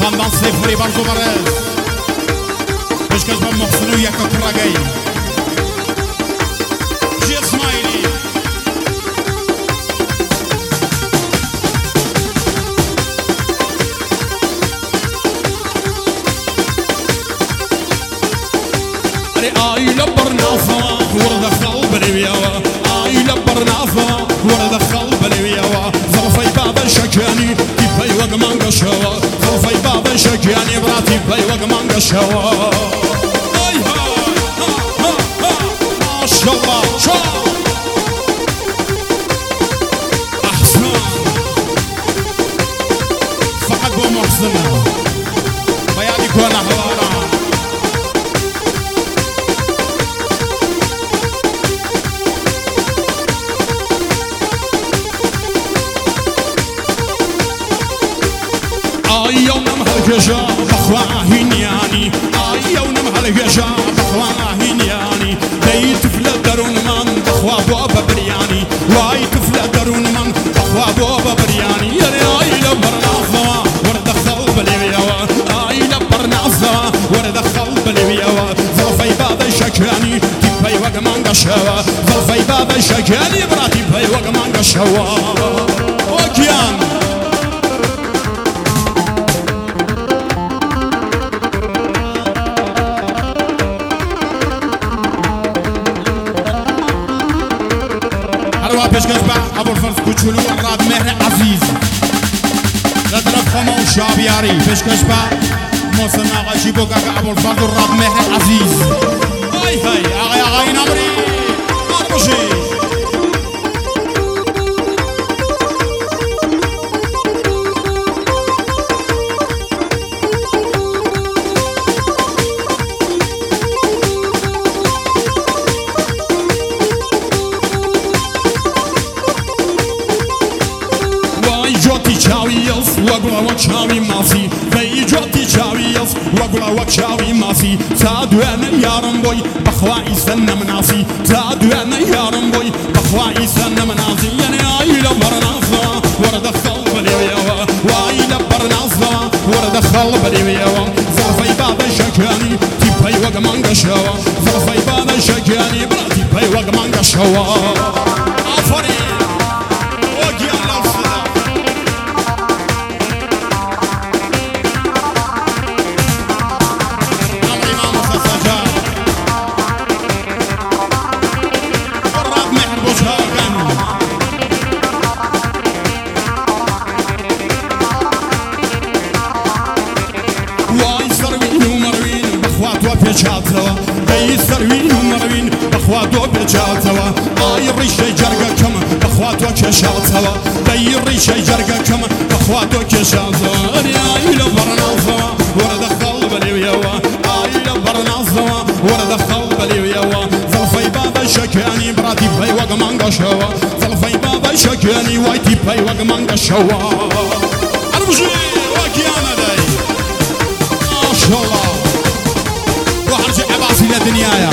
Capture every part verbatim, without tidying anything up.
خاندان سیفری برزو برز بشکش با محسن و یکا کرگی جی اسماعیلی اری آیل برنافا ورد خلب الویاوا آیل برنافا ورد خلب الویاوا ظرفی باب شکانی تیپی وگمان گشوا ظرفی باب شکانی براتی پی وگمان گشوا ای های ها ها ها ماشالله شا احسن فقط با محسن بیادی کنه حوارا آیونم هلگجا بخواهین یعنی آیونم هلگجا بخواهین یعنی دی طفل درون من بخوا بابا بریانی وای طفل درون من بخوا بابا بریانی یعنی آیل برنافا ورد خلب الویاوا آیل برنافا ورد خلب الویاوا ظرفی باب شکانی تیپی وگمان گشوا ظرفی باب شکانی براتی پی وگمان گشوا اوکیان پیشکش با ابوالفضل کوچولو و راد مهر عزیز لطرف خما و شابیاری پیشکش با محسن آقاشی بوکاک ابوالفضل و راد مهر عزیز ای های آقای آقای نمری آرموشی وقلا وكشاوي ماسي في جوتي شاويص وقلا وكشاوي ماسي تادو انا يارم بوي بخواي سنة مناسي تادو انا يارم بوي بخواي سنة مناسي يعني عايلة برناصة ورد خلب اليويوا وعايلة برناصة ورد خلب اليويوا ظرفي بابا شكاني تيبي وقمان قشوا ظرفي بابا شكاني بلا تيبي وقمان قشوا عفري بي سروين ومروين بخواتو بجاتوا آي ريشي جرقا كم بخواتو كشاتوا بي ريشي جرقا كم بخواتو كشاتوا آي لبرناصوا ورد خلب اليويوا آي لبرناصوا ورد خلب اليويوا ظرفي بابا شكاني براتي بي وقمان قشوا ظرفي بابا شكاني وايتي بي وقمان قشوا أرمجي وكيانا داي ما شاء الله إلى دنيايا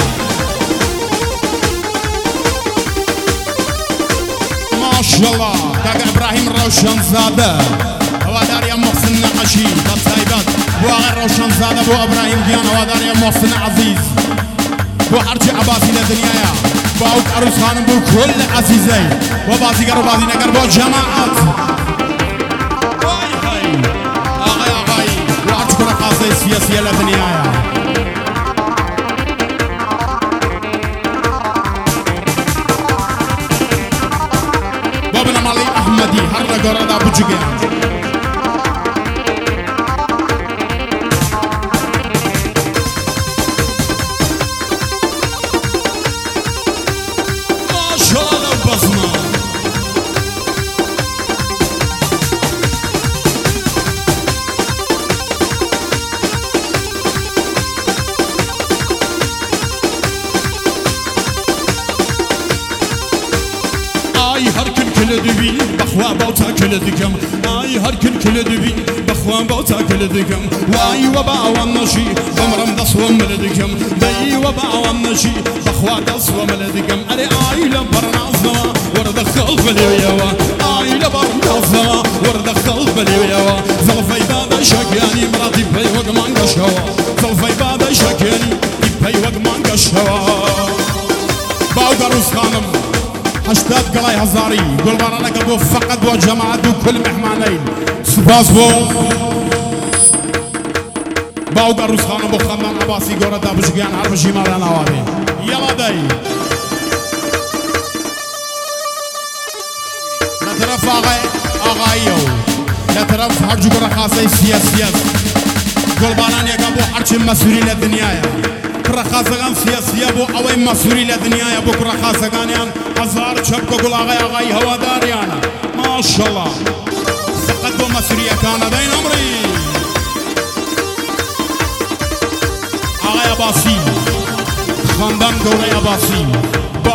ما شاء الله كاك إبراهيم روشن زاده هوادار يا محسن نقشي بطيبات بو غير روشن زاده بو إبراهيم ديان هوادار يا محسن عزيز بو حرج عباس إلى دنيايا بو أوك عروس خانم بو كل عزيزي بو بازي قرو بازي نقر بو جماعات هاي هاي آغاي آغاي بو حرج كرة خاصة سياسية إلى دنيايا أحمدي هر قرار دا بوجوجي ما شاء الله بصمة آي هر كل كل دبي بخوا بوتا كل دقم آي هر كل كل دبي بخوا بوتا كل دقم واي وبا والنشي بمرم دس وملدقم بي وبا والنشي بخوا دس وملدقم أري آي لبرناصة ورد خلف اليوا آي لبرناصة ورد خلف اليوا ظلفي بابا شقياني مرات شوا زلفي بادي شكني يبي وقمان قشوا باوقر وسخانم هشتاد قلاي هزاري قول بانا قبو فقد وجماعة كل محمانين سباس بو باوقر وسخانم بو خمان عباسي قورة دابشقيان عرب شمال نوابي يلا داي نترف آغاي آغايو نترف هرجو قرى خاصي سياسيات قول بانا يقبو حرش مسؤولي للدنيا كرخازگان سیاسی بو اوی مسئولی لدنیا بو كرخازگانیان هزار چپ کو گل آقای آقای هواداریانا ماشاءالله فقط بو مسئولی کان بین امری آقای عباسی خاندان گوره عباسی